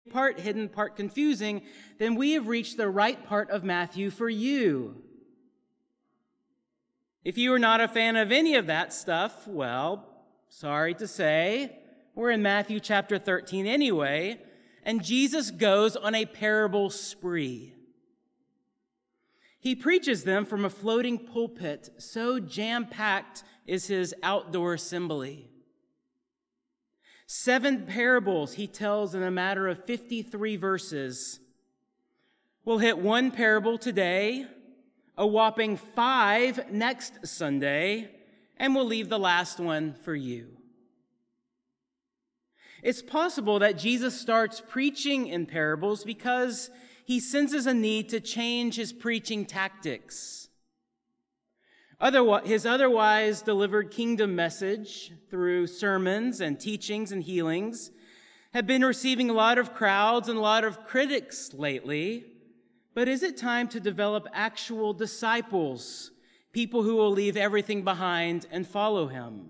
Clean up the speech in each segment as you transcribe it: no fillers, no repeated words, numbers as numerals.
part hidden, part confusing, then we have reached the right part of Matthew for you. If you are not a fan of any of that stuff, well, sorry to say, we're in Matthew chapter 13 anyway, and Jesus goes on a parable spree. He preaches them from a floating pulpit, so jam-packed is his outdoor assembly. 7 parables he tells in a matter of 53 verses. We'll hit 1 parable today, a whopping 5 next Sunday, and we'll leave the last one for you. It's possible that Jesus starts preaching in parables because he senses a need to change his preaching tactics. His otherwise delivered kingdom message through sermons and teachings and healings have been receiving a lot of crowds and a lot of critics lately. But is it time to develop actual disciples, people who will leave everything behind and follow him?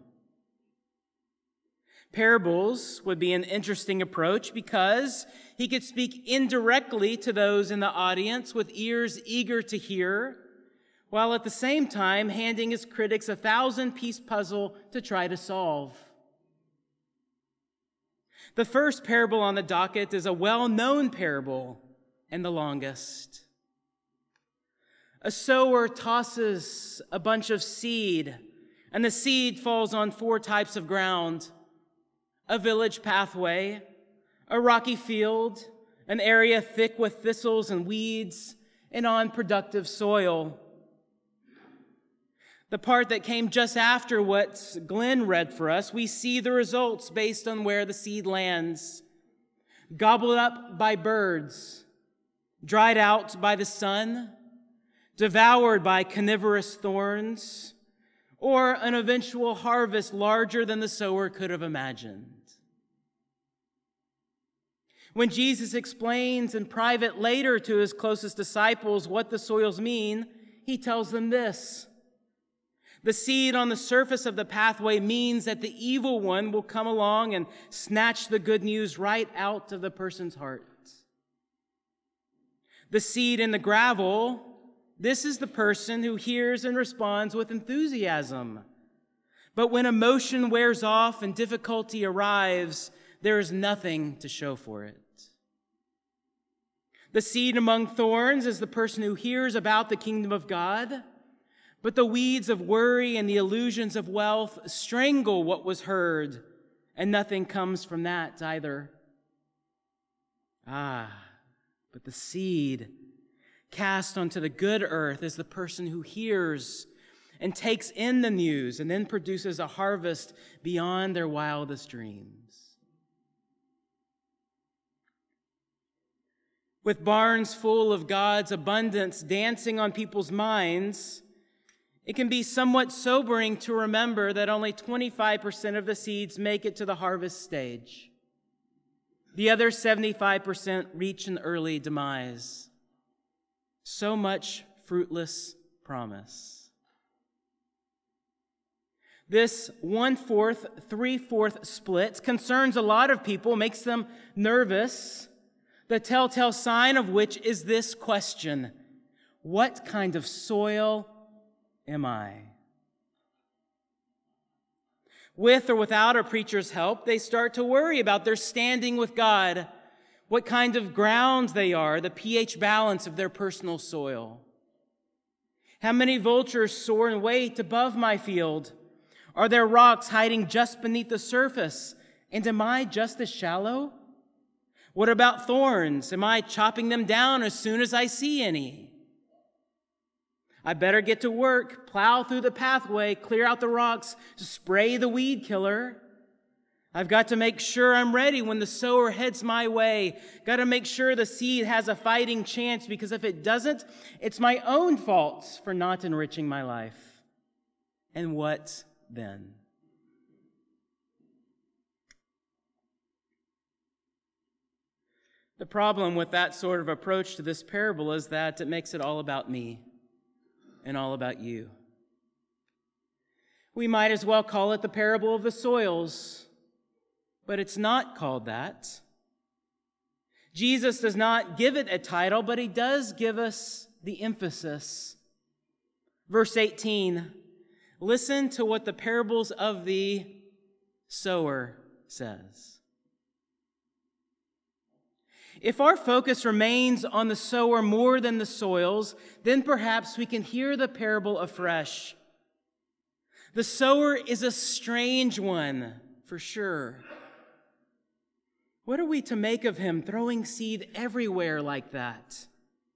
Parables would be an interesting approach because he could speak indirectly to those in the audience with ears eager to hear, while at the same time handing his critics a 1,000-piece puzzle to try to solve. The first parable on the docket is a well-known parable and the longest. A sower tosses a bunch of seed, and the seed falls on 4 types of ground: a village pathway, a rocky field, an area thick with thistles and weeds, and unproductive soil. The part that came just after what Glenn read for us, we see the results based on where the seed lands. Gobbled up by birds, dried out by the sun, devoured by carnivorous thorns, or an eventual harvest larger than the sower could have imagined. When Jesus explains in private later to his closest disciples what the soils mean, he tells them this: the seed on the surface of the pathway means that the evil one will come along and snatch the good news right out of the person's heart. The seed in the gravel, this is the person who hears and responds with enthusiasm. But when emotion wears off and difficulty arrives, there is nothing to show for it. The seed among thorns is the person who hears about the kingdom of God, but the weeds of worry and the illusions of wealth strangle what was heard, and nothing comes from that either. But the seed cast onto the good earth is the person who hears and takes in the news and then produces a harvest beyond their wildest dreams. With barns full of God's abundance dancing on people's minds, it can be somewhat sobering to remember that only 25% of the seeds make it to the harvest stage. The other 75% reach an early demise. So much fruitless promise. This 1/4, 3/4 split concerns a lot of people, makes them nervous. The telltale sign of which is this question: what kind of soil am I? With or without a preacher's help, they start to worry about their standing with God, what kind of ground they are, the pH balance of their personal soil. How many vultures soar and wait above my field? Are there rocks hiding just beneath the surface? And am I just as shallow? What about thorns? Am I chopping them down as soon as I see any? I better get to work, plow through the pathway, clear out the rocks, spray the weed killer. I've got to make sure I'm ready when the sower heads my way. Got to make sure the seed has a fighting chance, because if it doesn't, it's my own fault for not enriching my life. And what then? The problem with that sort of approach to this parable is that it makes it all about me and all about you. We might as well call it the parable of the soils, but it's not called that. Jesus does not give it a title, but he does give us the emphasis. Verse 18, listen to what the parables of the sower says. If our focus remains on the sower more than the soils, then perhaps we can hear the parable afresh. The sower is a strange one, for sure. What are we to make of him throwing seed everywhere like that?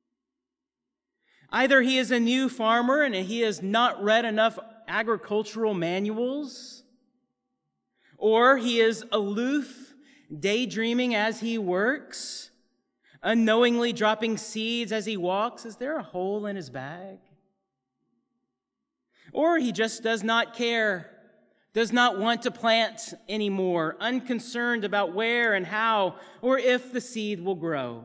Either he is a new farmer and he has not read enough agricultural manuals, or he is aloof, daydreaming as he works, unknowingly dropping seeds as he walks. Is there a hole in his bag? Or he just does not care, does not want to plant anymore, unconcerned about where and how or if the seed will grow.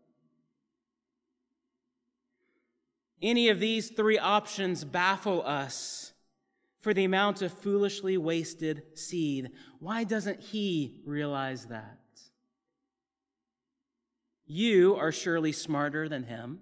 Any of these three options baffle us for the amount of foolishly wasted seed. Why doesn't he realize that? You are surely smarter than him.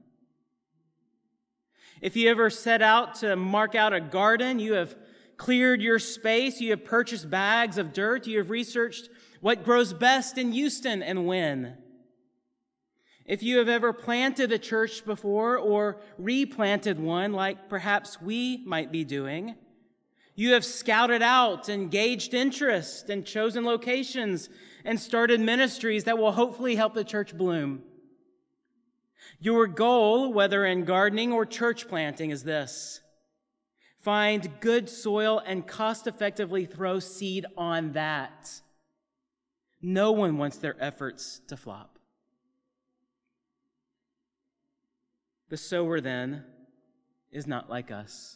If you ever set out to mark out a garden, you have cleared your space, you have purchased bags of dirt, you have researched what grows best in Houston and when. If you have ever planted a church before or replanted one, like perhaps we might be doing, you have scouted out and gauged interest and chosen locations and started ministries that will hopefully help the church bloom. Your goal, whether in gardening or church planting, is this: find good soil and cost-effectively throw seed on that. No one wants their efforts to flop. The sower, then, is not like us.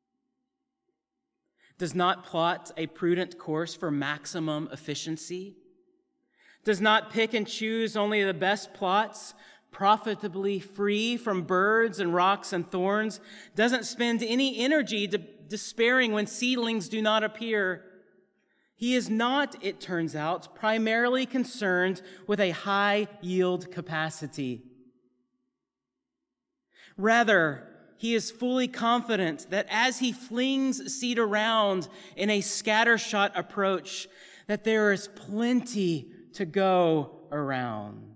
Does not plot a prudent course for maximum efficiency. Does not pick and choose only the best plots, profitably free from birds and rocks and thorns. Doesn't spend any energy despairing when seedlings do not appear. He is not, it turns out, primarily concerned with a high yield capacity. Rather, he is fully confident that as he flings seed around in a scattershot approach, that there is plenty to go around.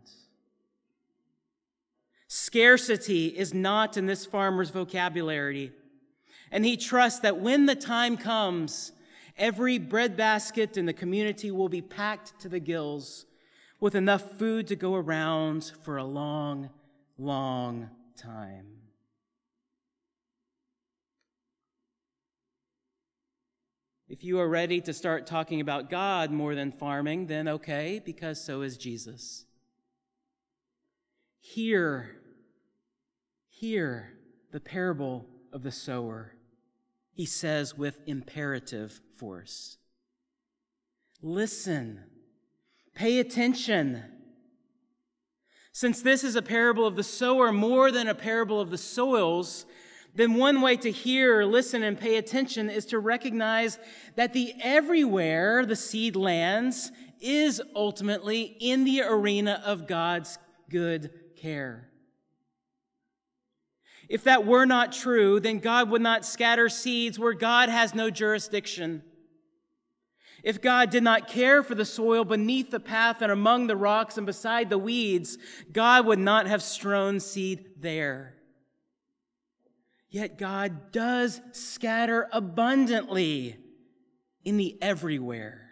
Scarcity is not in this farmer's vocabulary, and he trusts that when the time comes, every breadbasket in the community will be packed to the gills with enough food to go around for a long, long time. If you are ready to start talking about God more than farming, then okay, because so is Jesus. Hear the parable of the sower, he says with imperative force. Listen, pay attention. Since this is a parable of the sower more than a parable of the soils, then one way to hear, listen, and pay attention is to recognize that the everywhere the seed lands is ultimately in the arena of God's good care. If that were not true, then God would not scatter seeds where God has no jurisdiction. If God did not care for the soil beneath the path and among the rocks and beside the weeds, God would not have strewn seed there. Yet God does scatter abundantly in the everywhere.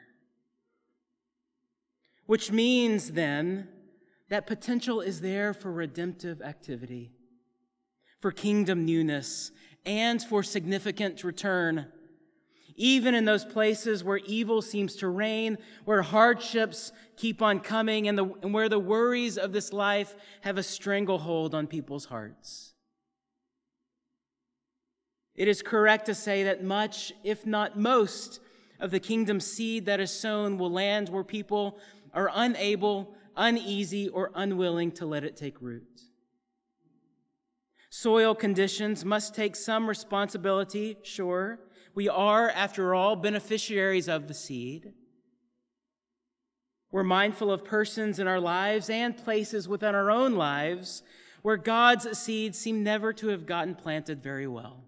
Which means then that potential is there for redemptive activity, for kingdom newness, and for significant return. Even in those places where evil seems to reign, where hardships keep on coming, and where the worries of this life have a stranglehold on people's hearts. It is correct to say that much, if not most, of the kingdom seed that is sown will land where people are unable, uneasy, or unwilling to let it take root. Soil conditions must take some responsibility, sure. We are, after all, beneficiaries of the seed. We're mindful of persons in our lives and places within our own lives where God's seeds seem never to have gotten planted very well.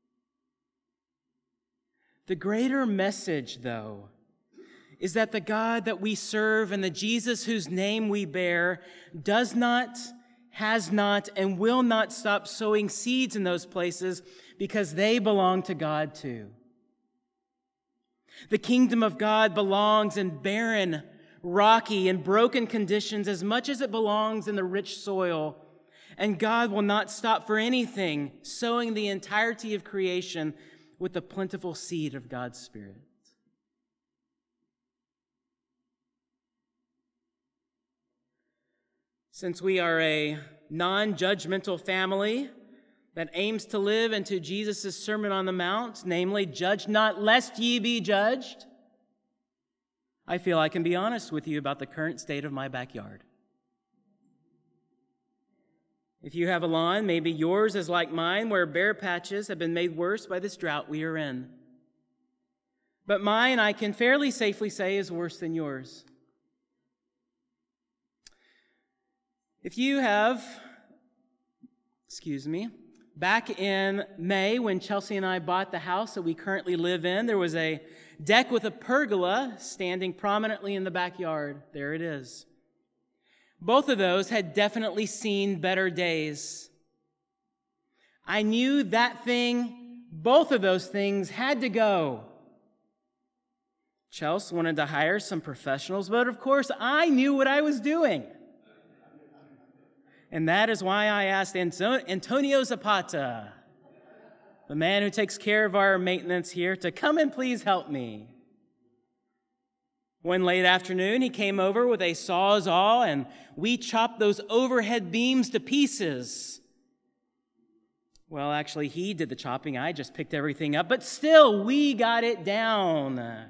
The greater message, though, is that the God that we serve and the Jesus whose name we bear does not, has not, and will not stop sowing seeds in those places because they belong to God too. The kingdom of God belongs in barren, rocky, and broken conditions as much as it belongs in the rich soil. And God will not stop for anything sowing the entirety of creation with the plentiful seed of God's Spirit. Since we are a non-judgmental family that aims to live into Jesus' Sermon on the Mount, namely, judge not lest ye be judged, I feel I can be honest with you about the current state of my backyard. If you have a lawn, maybe yours is like mine, where bare patches have been made worse by this drought we are in. But mine, I can fairly safely say, is worse than yours. If you have, back in May when Chelsea and I bought the house that we currently live in, there was a deck with a pergola standing prominently in the backyard. There it is. Both of those had definitely seen better days. I knew both of those things had to go. Chelsea wanted to hire some professionals, but of course I knew what I was doing. And that is why I asked Antonio Zapata, the man who takes care of our maintenance here, to come and please help me. One late afternoon, he came over with a sawzall, and we chopped those overhead beams to pieces. Well, actually, he did the chopping. I just picked everything up, but still, we got it down.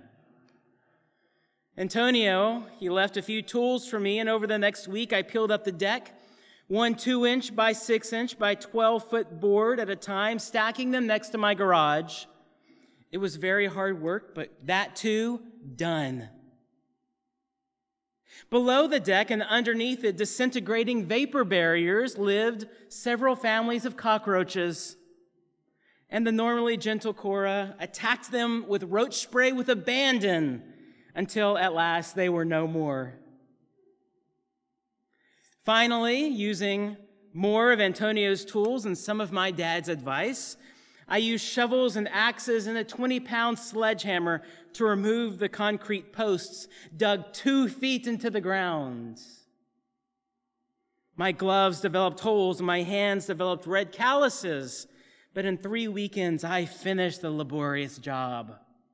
Antonio, he left a few tools for me, and over the next week, I peeled up the deck, one 2-inch by 6-inch by 12-foot board at a time, stacking them next to my garage. It was very hard work, but that too, done. Below the deck and underneath the disintegrating vapor barriers lived several families of cockroaches. And the normally gentle Cora attacked them with roach spray with abandon until at last they were no more. Finally, using more of Antonio's tools and some of my dad's advice, I used shovels and axes and a 20-pound sledgehammer to remove the concrete posts dug 2 feet into the ground. My gloves developed holes and my hands developed red calluses, but in 3 weekends I finished the laborious job.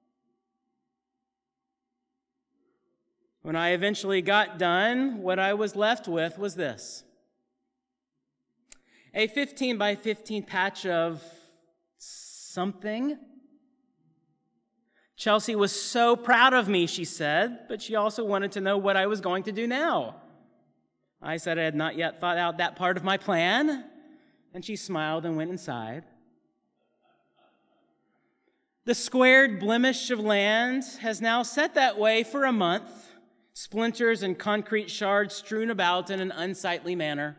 When I eventually got done, what I was left with was this: a 15 by 15 patch of something. Chelsea was so proud of me, she said, but she also wanted to know what I was going to do now. I said I had not yet thought out that part of my plan, and she smiled and went inside. The squared blemish of land has now sat that way for a month, splinters and concrete shards strewn about in an unsightly manner.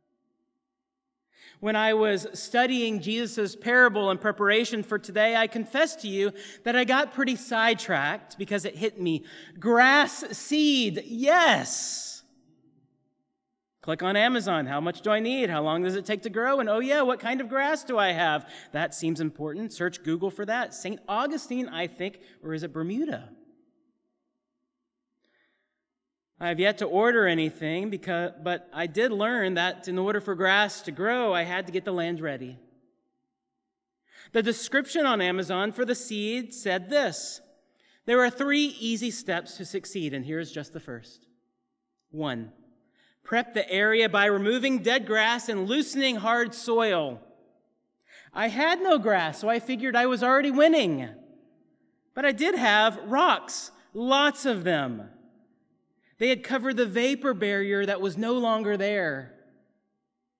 When I was studying Jesus' parable in preparation for today, I confess to you that I got pretty sidetracked because it hit me. Grass seed, yes. Click on Amazon. How much do I need? How long does it take to grow? And oh yeah, what kind of grass do I have? That seems important. Search Google for that. St. Augustine, I think, or is it Bermuda? I have yet to order anything, but I did learn that in order for grass to grow, I had to get the land ready. The description on Amazon for the seed said this: there are 3 easy steps to succeed, and here's just the first. 1, prep the area by removing dead grass and loosening hard soil. I had no grass, so I figured I was already winning. But I did have rocks, lots of them. They had covered the vapor barrier that was no longer there.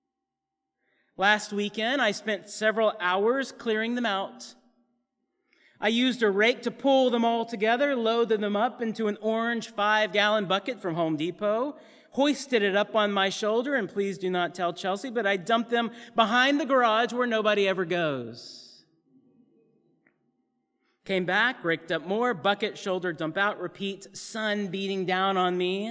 Last weekend, I spent several hours clearing them out. I used a rake to pull them all together, loaded them up into an orange 5-gallon bucket from Home Depot, hoisted it up on my shoulder, and please do not tell Chelsea, but I dumped them behind the garage where nobody ever goes. Came back, raked up more, bucket, shoulder, dump out, repeat, sun beating down on me.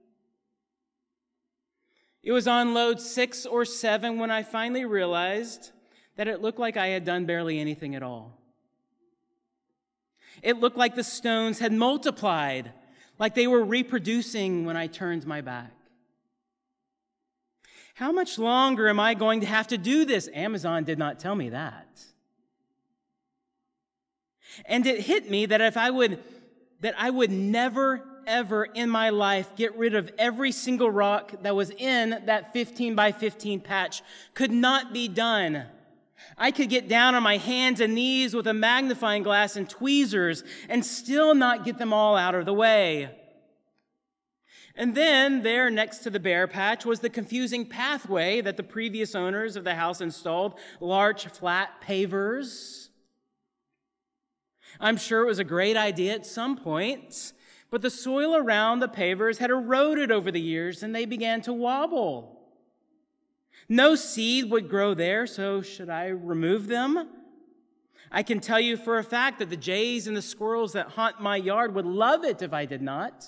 It was on load 6 or 7 when I finally realized that it looked like I had done barely anything at all. It looked like the stones had multiplied, like they were reproducing when I turned my back. How much longer am I going to have to do this? Amazon did not tell me that. And it hit me that I would never, ever in my life get rid of every single rock that was in that 15 by 15 patch could not be done. I could get down on my hands and knees with a magnifying glass and tweezers and still not get them all out of the way. And then there next to the bare patch was the confusing pathway that the previous owners of the house installed, large flat pavers. I'm sure it was a great idea at some point, but the soil around the pavers had eroded over the years and they began to wobble. No seed would grow there, so should I remove them? I can tell you for a fact that the jays and the squirrels that haunt my yard would love it if I did not.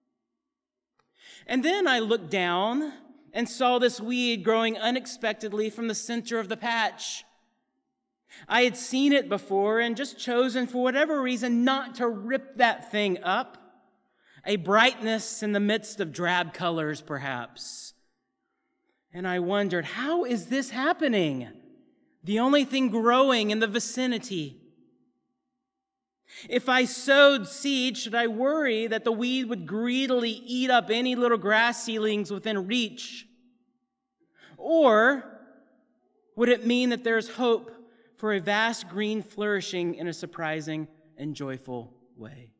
And then I looked down and saw this weed growing unexpectedly from the center of the patch. I had seen it before and just chosen for whatever reason not to rip that thing up. A brightness in the midst of drab colors, perhaps. And I wondered, how is this happening? The only thing growing in the vicinity. If I sowed seed, should I worry that the weed would greedily eat up any little grass seedlings within reach? Or would it mean that there's hope for a vast green flourishing in a surprising and joyful way?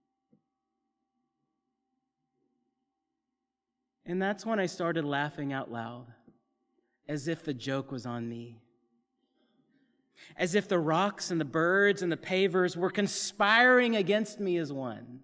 And that's when I started laughing out loud, as if the joke was on me. As if the rocks and the birds and the pavers were conspiring against me as one.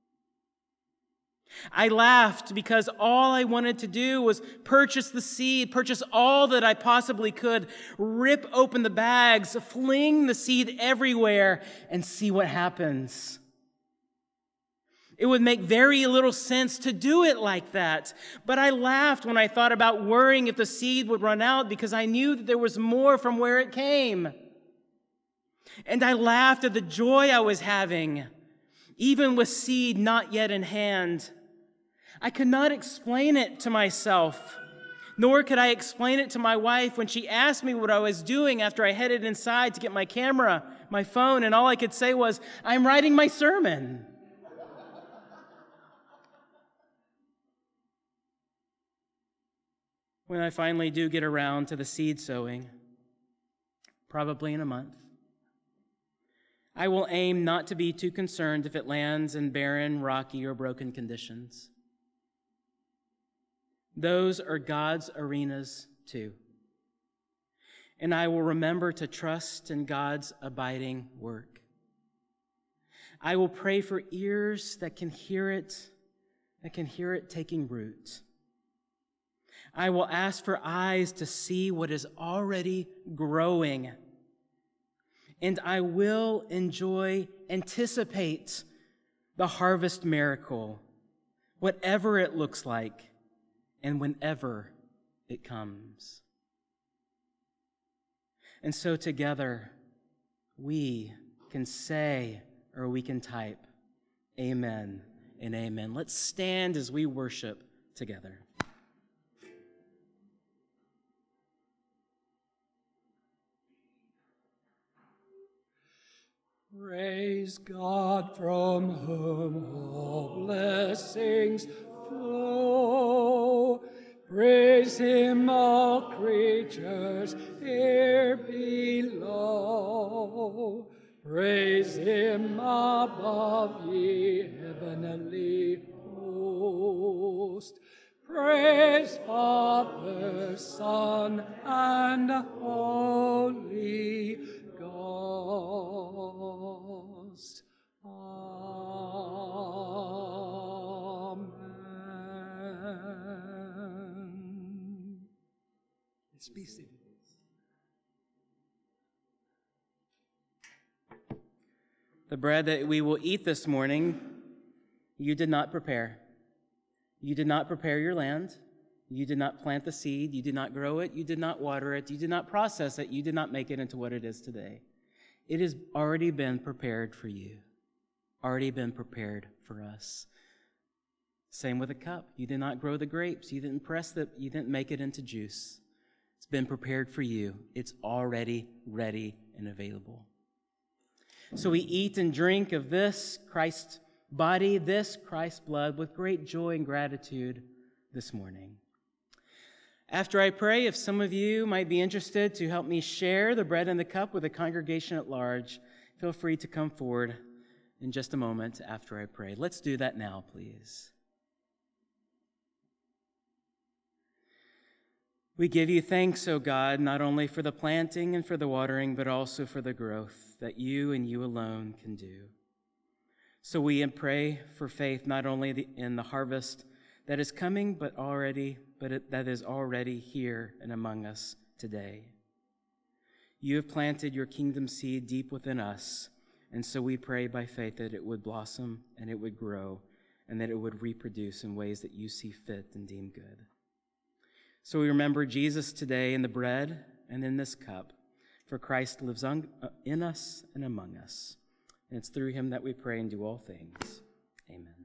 I laughed because all I wanted to do was purchase the seed, purchase all that I possibly could, rip open the bags, fling the seed everywhere, and see what happens. It would make very little sense to do it like that. But I laughed when I thought about worrying if the seed would run out because I knew that there was more from where it came. And I laughed at the joy I was having, even with seed not yet in hand. I could not explain it to myself, nor could I explain it to my wife when she asked me what I was doing after I headed inside to get my camera, my phone, and all I could say was, "I'm writing my sermon." When I finally do get around to the seed sowing, probably in a month, I will aim not to be too concerned if it lands in barren, rocky, or broken conditions. Those are God's arenas too. And I will remember to trust in God's abiding work. I will pray for ears that can hear it taking root. I will ask for eyes to see what is already growing. And I will anticipate the harvest miracle, whatever it looks like and whenever it comes. And so together, we can say or we can type, amen and amen. Let's stand as we worship together. Praise God from whom all blessings flow. Praise Him, all creatures here below. Praise Him above, ye heavenly host. Praise Father, Son, and Holy God. Let's be seated. The bread that we will eat this morning, you did not prepare. You did not prepare your land. You did not plant the seed. You did not grow it. You did not water it. You did not process it. You did not make it into what it is today. It has already been prepared for you, already been prepared for us. Same with a cup. You did not grow the grapes. You didn't you didn't make it into juice. It's been prepared for you. It's already ready and available. So we eat and drink of this Christ's body, this Christ's blood, with great joy and gratitude this morning. After I pray, if some of you might be interested to help me share the bread and the cup with the congregation at large, feel free to come forward in just a moment after I pray. Let's do that now, please. We give you thanks, O God, not only for the planting and for the watering, but also for the growth that you and you alone can do. So we pray for faith, not only in the harvest that is coming, but that is already here and among us today. You have planted your kingdom seed deep within us, and so we pray by faith that it would blossom and it would grow and that it would reproduce in ways that you see fit and deem good. So we remember Jesus today in the bread and in this cup, for Christ lives in us and among us. And it's through him that we pray and do all things. Amen.